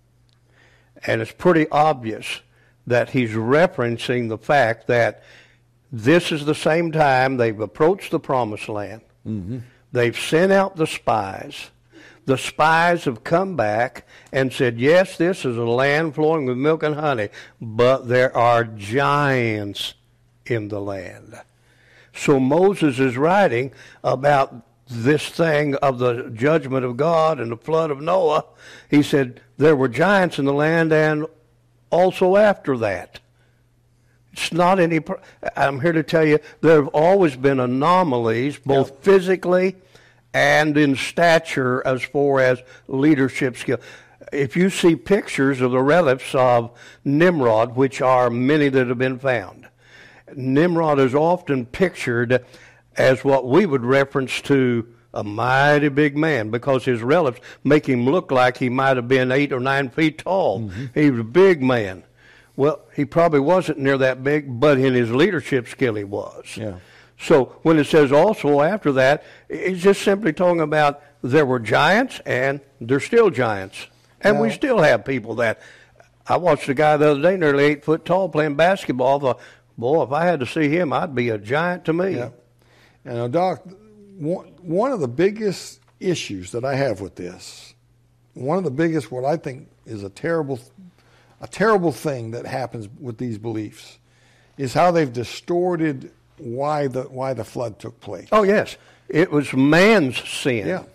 And it's pretty obvious that he's referencing the fact that this is the same time they've approached the promised land. Mm-hmm. They've sent out the spies. The spies have come back and said, yes, this is a land flowing with milk and honey, but there are giants in the land. So Moses is writing about this thing of the judgment of God and the flood of Noah. He said there were giants in the land and also after that. It's not any, I'm here to tell you, there have always been anomalies, both yeah. physically and in stature as far as leadership skill. If you see pictures of the relics of Nimrod, which are many that have been found, Nimrod is often pictured as what we would reference to a mighty big man, because his relics make him look like he might have been eight or nine feet tall. Mm-hmm. He was a big man. Well, he probably wasn't near that big, but in his leadership skill he was. Yeah. So when it says also after that, it's just simply talking about there were giants and there's still giants. And now, we still have people that, I watched a guy the other day nearly eight foot tall playing basketball. I thought, boy, if I had to see him, I'd be a giant to me. Yeah. And Doc, one of the biggest issues that I have with this, one of the biggest, what I think is a terrible, a terrible thing that happens with these beliefs, is how they've distorted why the why the flood took place. Oh yes, it was man's sin, yeah.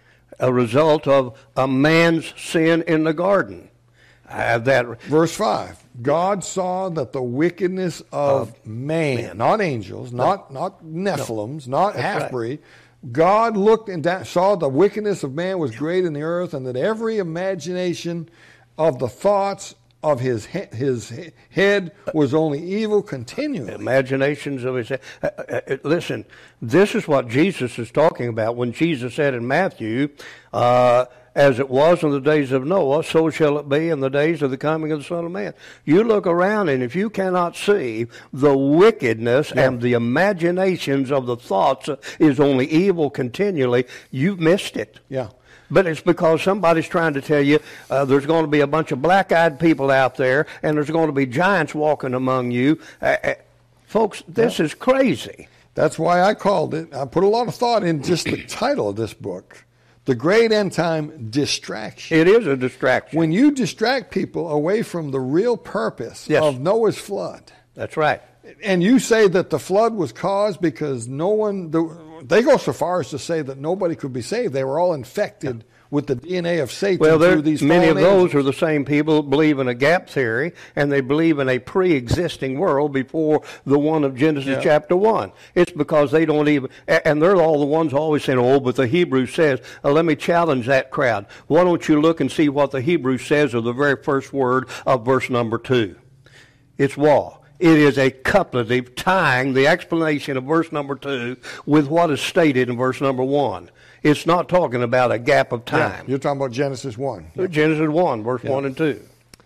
a result of a man's sin in the garden. I have that. Verse five. God saw that the wickedness of uh, man, man, not angels, no. not not Nephilims, no. not half-breed. Right. God looked and da- saw the wickedness of man was great in the earth, and that every imagination of the thoughts of his he- his he- head was only evil continually. Imaginations of his head. Uh, uh, listen, this is what Jesus is talking about when Jesus said in Matthew, uh, as it was in the days of Noah, so shall it be in the days of the coming of the Son of Man. You look around, and if you cannot see the wickedness yeah. and the imaginations of the thoughts is only evil continually, you've missed it. Yeah. But it's because somebody's trying to tell you uh, there's going to be a bunch of black-eyed people out there, and there's going to be giants walking among you. Uh, uh, folks, this yeah. is crazy. That's why I called it, I put a lot of thought in just the title of this book. The Great End Time Distraction. It is a distraction. When you distract people away from the real purpose yes. of Noah's flood. That's right. And you say that the flood was caused because no one, they go so far as to say that nobody could be saved. They were all infected yeah. with the D N A of Satan well, through these many of angels. those are the same people that believe in a gap theory, and they believe in a pre-existing world before the one of Genesis yeah. chapter one. It's because they don't even, and they're all the ones always saying, oh, but the Hebrew says, uh, let me challenge that crowd. Why don't you look and see what the Hebrew says of the very first word of verse number two? It's wa. It is a couplet tying the explanation of verse number two with what is stated in verse number one. It's not talking about a gap of time. Yeah, you're talking about Genesis one. Yep. Genesis one, verse yeah. one and two.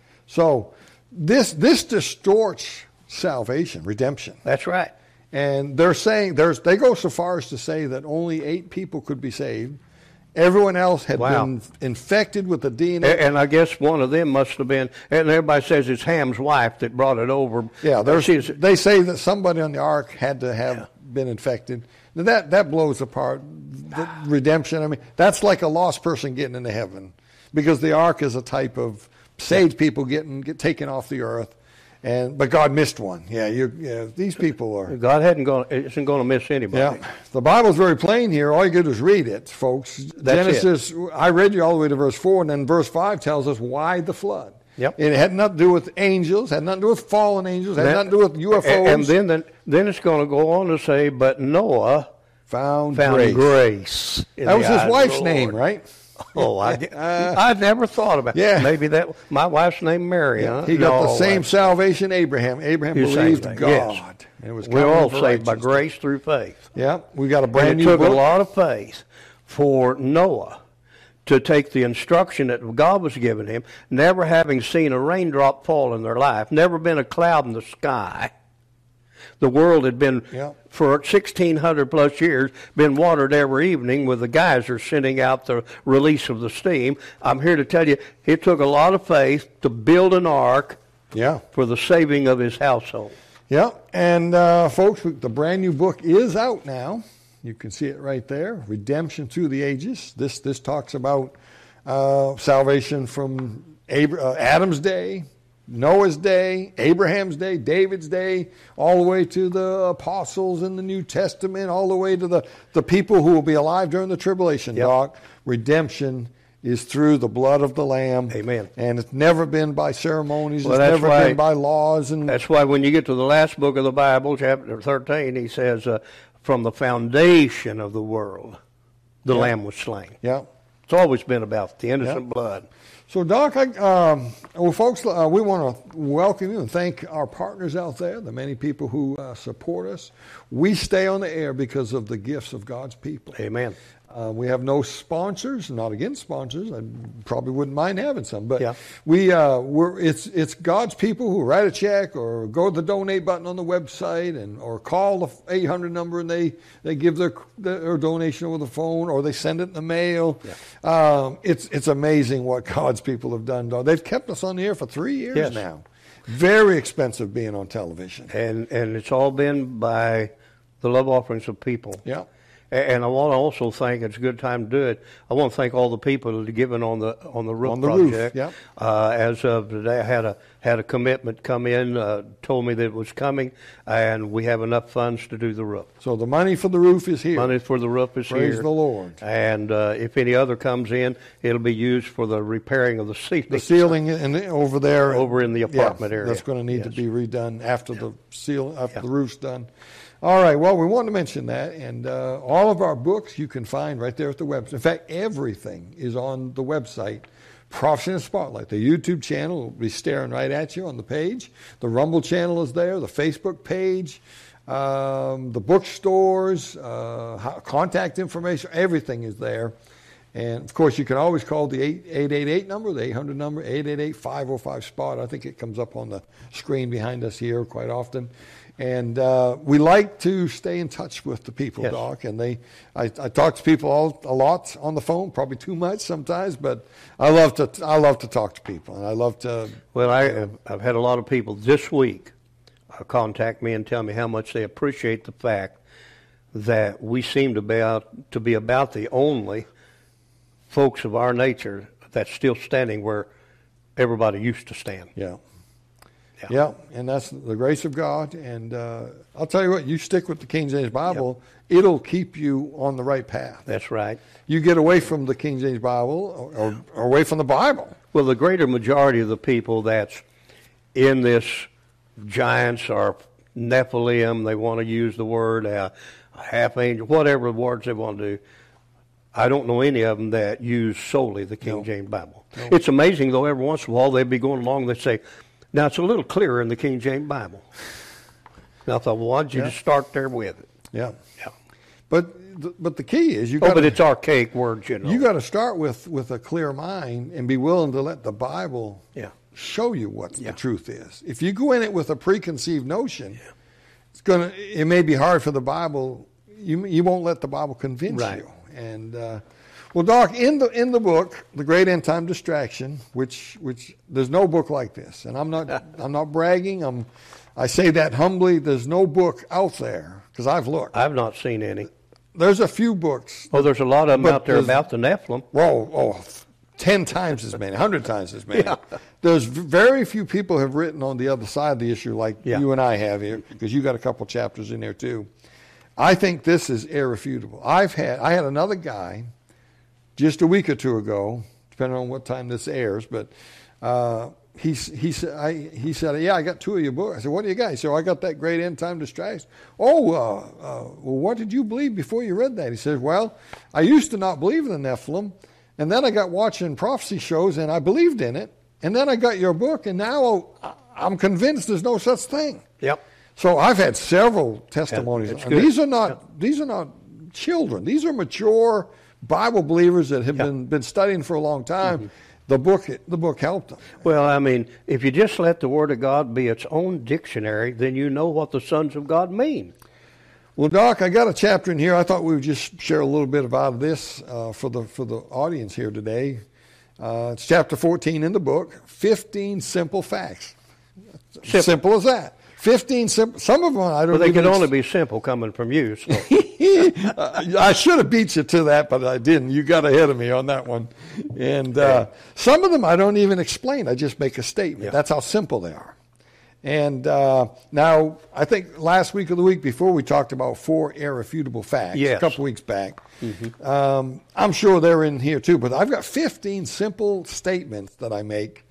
So this this distorts salvation, redemption. That's right. And they're saying, there's they go so far as to say that only eight people could be saved. Everyone else had wow. been infected with the D N A. And I guess one of them must have been, and everybody says it's Ham's wife that brought it over. Yeah, there's, they say that somebody on the ark had to have yeah. been infected. Now that, that blows apart the redemption. I mean, that's like a lost person getting into heaven, because the ark is a type of saved people getting get taken off the earth. And but God missed one. Yeah, you. Yeah, these people are. God hadn't gone. Isn't going to miss anybody. Yeah, the Bible's very plain here. All you got to do is read it, folks. That's Genesis. It. I read you all the way to verse four, and then verse five tells us why the flood. Yep. It had nothing to do with angels. Had nothing to do with fallen angels. Had that, nothing to do with U F Os. And then, then, then it's going to go on to say, but Noah found, found grace. grace That was his wife's name, right? Oh, I, uh, I never thought about it. Yeah. Maybe that, my wife's named Mary, Yeah, huh? he got No, the same uh, salvation Abraham. Abraham You believed same thing, God. yes. It was We're counted all for saved by righteousness. grace through faith. Yeah, we got a brand And it new took book. a lot of faith for Noah to take the instruction that God was giving him, never having seen a raindrop fall in their life, never been a cloud in the sky. The world had been, Yeah. for sixteen hundred plus years, been watered every evening with the geyser sending out the release of the steam. I'm here to tell you, it took a lot of faith to build an ark Yeah. for the saving of his household. Yeah, and uh, folks, the brand new book is out now. You can see it right there, Redemption Through the Ages. This this talks about uh, salvation from Abra- uh, Adam's day, Noah's day, Abraham's day, David's day, all the way to the apostles in the New Testament, all the way to the, the people who will be alive during the tribulation, Yep. Doc. Redemption is through the blood of the Lamb. Amen. And it's never been by ceremonies. Well, it's that's never why- been by laws. And That's why when you get to the last book of the Bible, chapter thirteen, he says, uh, from the foundation of the world, the Yeah. Lamb was slain. yeah. It's always been about the innocent Yeah. blood. So, Doc, I, um, well, folks, uh, we want to welcome you and thank our partners out there, the many people who uh, support us. We stay on the air because of the gifts of God's people. Amen. Uh, we have no sponsors, not against sponsors. I probably wouldn't mind having some, but Yeah. we uh, we're it's it's God's people who write a check or go to the donate button on the website and or call the eight hundred number and they, they give their their donation over the phone or they send it in the mail. Yeah. Um, it's it's amazing what God's people have done. They've kept us on the air for three years Yes. now. Very expensive being on television. And and it's all been by the love offerings of people. Yeah. And I want to also thank, it's a good time to do it, I want to thank all the people that have given on the on the roof On the roof, project. yeah. Uh, as of today, I had a had a commitment come in, uh, told me that it was coming, and we have enough funds to do the roof. So the money for the roof is here. Money for the roof is Praise here. the Lord. And uh, if any other comes in, it'll be used for the repairing of the ceiling. The ceiling in, over there. Over in the apartment yeah, area. That's going to need Yes. to be redone after the seal, after Yeah. the roof's done. All right, well, we wanted to mention that. And uh, all of our books you can find right there at the website. In fact, everything is on the website. Prophecy in the Spotlight. The YouTube channel will be staring right at you on the page. The Rumble channel is there. The Facebook page. Um, the bookstores. Uh, how, contact information. Everything is there. And, of course, you can always call the eight eight eight number, the eight hundred number, eight eight eight, five oh five, SPOT. I think it comes up on the screen behind us here quite often. And uh, we like to stay in touch with the people, Yes. Doc. And they, I, I talk to people all, a lot on the phone, probably too much sometimes, but I love to I love to talk to people. And I love to... Well, I, have- I've had a lot of people this week uh, contact me and tell me how much they appreciate the fact that we seem to be, out, to be about the only folks of our nature that's still standing where everybody used to stand. Yeah. Yeah. Yeah, and that's the grace of God. And uh, I'll tell you what, you stick with the King James Bible, it'll keep you on the right path. That's right. You get away from the King James Bible or, or, or away from the Bible. Well, the greater majority of the people that's in this giants or Nephilim, they want to use the word uh, half angel, whatever words they want to do. I don't know any of them that use solely the King No. James Bible. No. It's amazing, though, every once in a while they'd be going along, they'd say, now it's a little clearer in the King James Bible. And I thought, well, why don't you Yeah. just start there with it? Yeah. Yeah. But the, but the key is you Oh, got but it's archaic words, you know. you got to start with, with a clear mind and be willing to let the Bible Yeah. show you what Yeah. the truth is. If you go in it with a preconceived notion, it's gonna it may be hard for the Bible. You you won't let the Bible convince Right. you. And uh, well, Doc, in the in the book, The Great End Time Distraction, which which there's no book like this, and I'm not I'm not bragging. I'm I say that humbly. There's no book out there because I've looked. I've not seen any. There's a few books. Oh, there's a lot of them But out there there's- about the Nephilim. Whoa, oh, ten times as many, hundred times as many. Yeah. There's very few people have written on the other side of the issue like Yeah. you and I have here, because you got a couple chapters in there too. I think this is irrefutable. I've had I had another guy just a week or two ago, depending on what time this airs, but uh, he he said I he said yeah I got two of your books. I said, what do you got? He said, oh, I got that Great End Time Distraction. Oh, uh, uh, well, what did you believe before you read that? He said, well, I used to not believe in the Nephilim And then I got watching prophecy shows, and I believed in it. And then I got your book, and now I'm convinced there's no such thing. Yep. So I've had several testimonies. Yeah, and these are not yeah. these are not children. These are mature Bible believers that have yeah. been, been studying for a long time. Mm-hmm. The book the book helped them. Well, I mean, if you just let the Word of God be its own dictionary, then you know what the sons of God mean. Well, Doc, I got a chapter in here. I thought we would just share a little bit about this uh, for the for the audience here today. Uh, it's chapter fourteen in the book, fifteen simple facts. Simple, simple as that. fifteen simple. Some of them I don't. Well, they even can ex- only be simple coming from you. So. uh, I should have beat you to that, but I didn't. You got ahead of me on that one. And uh, some of them I don't even explain. I just make a statement. Yeah. That's how simple they are. And uh, now, I think last week or the week before, we talked about four irrefutable facts. Yes. A couple weeks back. Mm-hmm. Um, I'm sure they're in here too, but I've got fifteen simple statements that I make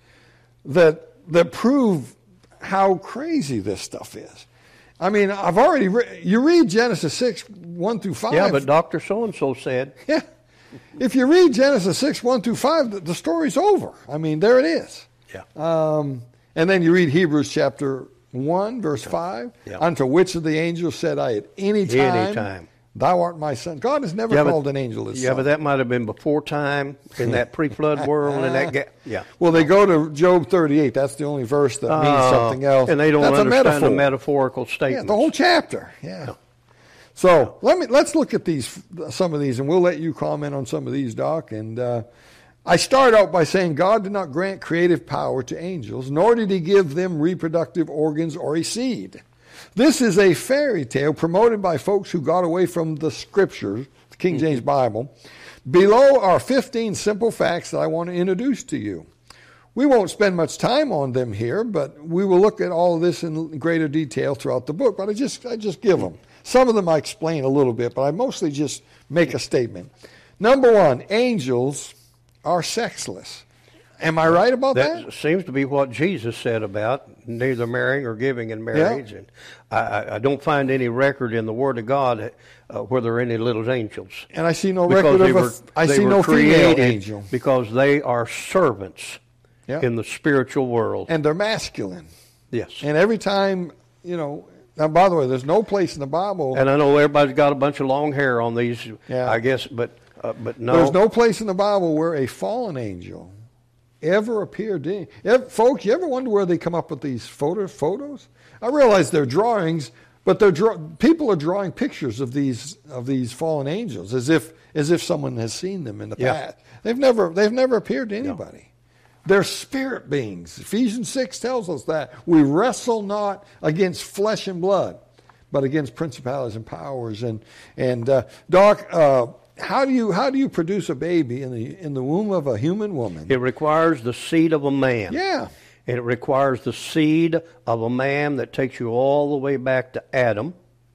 that that prove how crazy this stuff is. I mean, I've already re- you read Genesis six one through five. Yeah, but Doctor So and So said. Yeah, if you read Genesis six one through five, the, the story's over. I mean, there it is. Yeah. Um, and then you read Hebrews chapter one, verse yeah. five. Yeah. Unto which of the angels said I at any time, any time. Thou art my son. God has never yeah, called but, an angel his yeah, son. but that might have been before time in that pre-flood world and that. Ga- yeah. Well, they go to Job thirty-eight. That's the only verse that means uh, something else. And they don't That's understand a metaphor. the metaphorical statement. Yeah, the whole chapter. Yeah. No. So no. let me let's look at these some of these, and we'll let you comment on some of these, Doc. And uh, I start out by saying God did not grant creative power to angels, nor did He give them reproductive organs or a seed. This is a fairy tale promoted by folks who got away from the Scriptures, the King James Bible. Below are fifteen simple facts that I want to introduce to you. We won't spend much time on them here, but we will look at all of this in greater detail throughout the book. But I just I just give them. Some of them I explain a little bit, but I mostly just make a statement. Number one, angels are sexless. Am I right about that? That seems to be what Jesus said about neither marrying or giving in marriage. Yeah. And I, I don't find any record in the Word of God uh, where there are any little angels. And I see no record of were, a, I see no female angel. Because they are servants yeah. in the spiritual world. And they're masculine. Yes. And every time, you know, now by the way, there's no place in the Bible. And I know everybody's got a bunch of long hair on these, yeah. I guess, but uh, but no. There's no place in the Bible where a fallen angel ever appeared to any. Ever, folks, you ever wonder where they come up with these photo, photos? I realize they're drawings, but they're draw, people are drawing pictures of these of these fallen angels as if as if someone has seen them in the yeah. past. They've never they've never appeared to anybody. No. They're spirit beings. Ephesians six tells us that we wrestle not against flesh and blood, but against principalities and powers. And and uh, Doc. Uh, How do you how do you produce a baby in the in the womb of a human woman? It requires the seed of a man. Yeah. And it requires the seed of a man that takes you all the way back to Adam.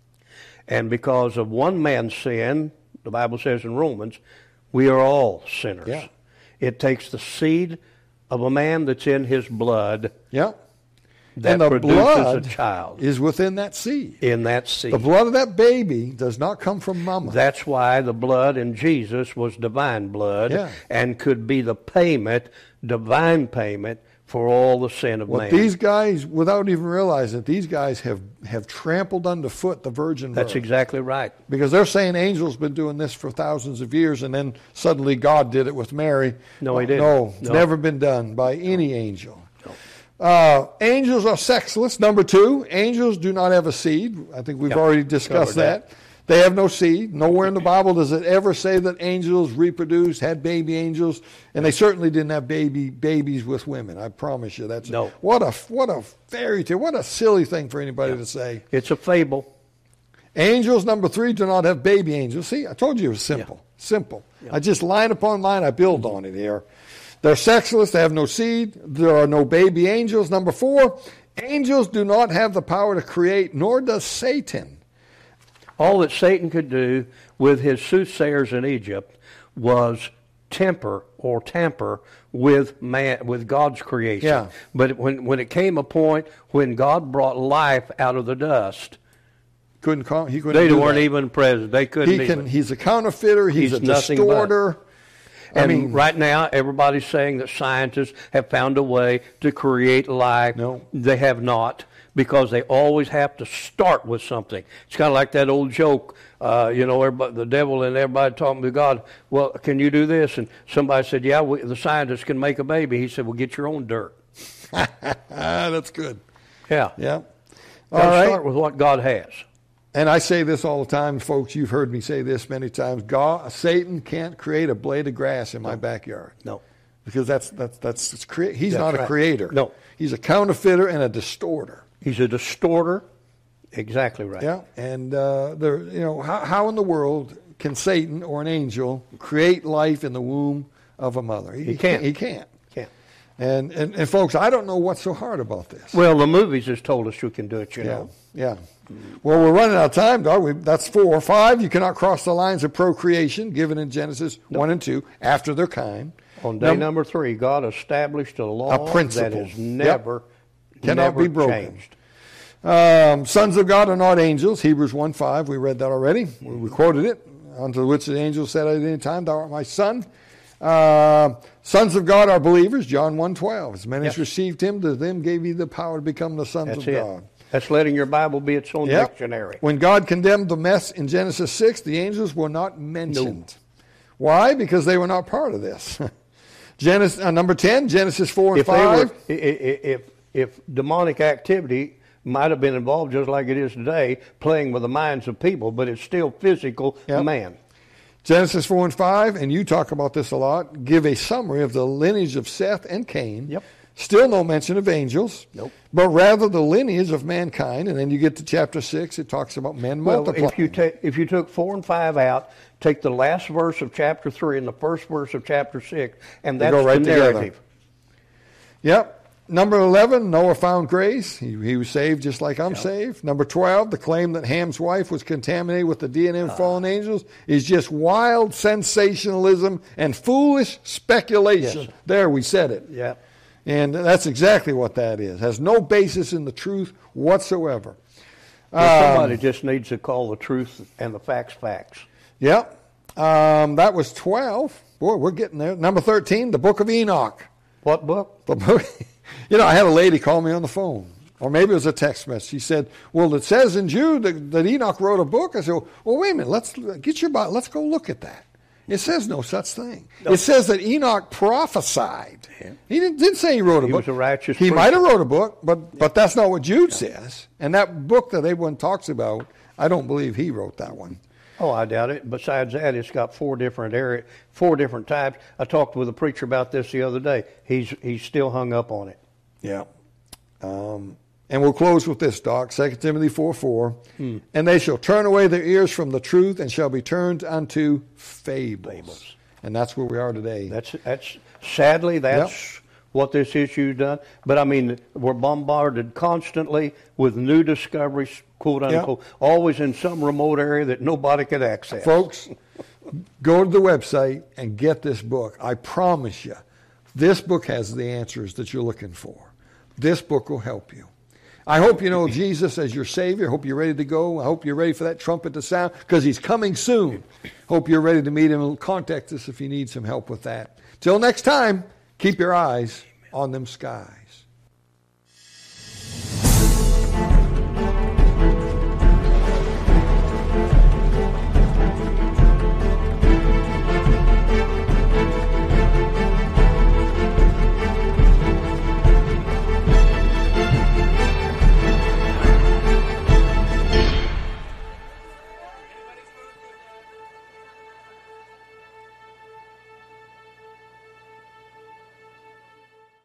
And because of one man's sin, the Bible says in Romans, we are all sinners. Yeah. It takes the seed of a man that's in his blood. Yeah. That and the produces blood a child. Is within that seed. In that seed. The blood of that baby does not come from mama. That's why the blood in Jesus was divine blood yeah. and could be the payment, divine payment, for all the sin of well, man. These guys, without even realizing it, these guys have, have trampled underfoot the virgin birth. That's exactly right. Because they're saying angels been doing this for thousands of years, and then suddenly God did it with Mary. No, he didn't. No, it's no. never been done by any angel. Uh, angels are sexless. Number two, angels do not have a seed. I think we've yep. already discussed that. that. They have no seed. Nowhere in the Bible does it ever say that angels reproduced, had baby angels, and they certainly didn't have baby babies with women. I promise you. That's no. What a what a fairy tale. What a silly thing for anybody yep. to say. It's a fable. Angels, number three, do not have baby angels. See, I told you it was simple. Yeah. Simple. Yeah. I just line upon line, I build on it here. They're sexless. They have no seed. There are no baby angels. Number four, angels do not have the power to create, nor does Satan. All that Satan could do with his soothsayers in Egypt was temper or tamper with man, with God's creation. Yeah. But when, when it came a point when God brought life out of the dust, couldn't call, he couldn't they do weren't that. even present. They couldn't he even. Can, he's a counterfeiter. He's, he's a distorter. And I mean, right now, everybody's saying that scientists have found a way to create life. No. They have not, because they always have to start with something. It's kind of like that old joke, uh, you know, everybody, the devil and everybody talking to God, well, can you do this? And somebody said, yeah, we, the scientists can make a baby. He said, well, get your own dirt. That's good. Yeah. Yeah. All All right. start with what God has. And I say this all the time, folks. You've heard me say this many times. God, Satan can't create a blade of grass in my backyard. No. Because that's that's that's it's crea- he's That's not right. a creator. No. He's a counterfeiter and a distorter. He's a distorter. Exactly right. Yeah. And uh, there, you know, how, how in the world can Satan or an angel create life in the womb of a mother? He, He can't. He can't. Can't. And, and and folks, I don't know what's so hard about this. Well, the movies has told us you can do it, you Yeah, know. yeah. Well, we're running out of time, dog. We, that's four. Five, you cannot cross the lines of procreation given in Genesis one and two after their kind. On day Num- number three, God established a law A principle. that is Yep. never, Cannot never be broken. changed. Um, sons of God are not angels. Hebrews one five. We read that already. We, we quoted it. Unto which the angel said at any time, Thou art my son. Uh, sons of God are believers. John one twelve. As many as Yes. received him, to them gave he the power to become the sons That's of it. God. That's letting your Bible be its own Yep. dictionary. When God condemned the mess in Genesis six, the angels were not mentioned. Why? Because they were not part of this. Genesis uh, number ten, Genesis four and If they five. were, i- i- if if demonic activity might have been involved, just like it is today, playing with the minds of people, but it's still physical Yep. man. Genesis four and five, and you talk about this a lot, give a summary of the lineage of Seth and Cain. Yep. Still no mention of angels. Nope. But rather the lineage of mankind. And then you get to chapter six, it talks about men Well, multiplying. if you take if you took four and five out, take the last verse of chapter three and the first verse of chapter six, and They that's go right the together. narrative. Yep. Number eleven, Noah found grace. He, he was saved just like I'm Yep. saved. Number twelve, the claim that Ham's wife was contaminated with the D N A of Ah. fallen angels is just wild sensationalism and foolish speculation. Yes. There, we said it. Yeah. And that's exactly what that is. Has no basis in the truth whatsoever. Well, Um, somebody just needs to call the truth and the facts facts. Yep. Um, that was twelve. Boy, we're getting there. Number thirteen, the book of Enoch. What book? The book, you know, I had a lady call me on the phone, or maybe it was a text message. She said, well, it says in Jude that, that Enoch wrote a book. I said, well, wait a minute. Let's get your Bible. Let's go look at that. It says no such thing. It says that Enoch prophesied. Yeah. He didn't, didn't say he wrote a He book. was a righteous He preacher. might have wrote a book, but, but that's not what Jude says. And that book that everyone talks about, I don't believe he wrote that one. Oh, I doubt it. Besides that, it's got four different area, four different types. I talked with a preacher about this the other day. He's he's still hung up on it. Yeah. Um, and we'll close with this, Doc. Second Timothy four four. Hmm. And they shall turn away their ears from the truth and shall be turned unto fables. Fables. And that's where we are today. That's that's sadly that's Yep. what this issue's done. But I mean, we're bombarded constantly with new discoveries, quote unquote, always in some remote area that nobody could access. Folks, go to the website and get this book. I promise you, this book has the answers that you're looking for. This book will help you. I hope you know Jesus as your Savior. I hope you're ready to go. I hope you're ready for that trumpet to sound because he's coming soon. Hope you're ready to meet him. Contact us if you need some help with that. Till next time, keep your eyes on them skies.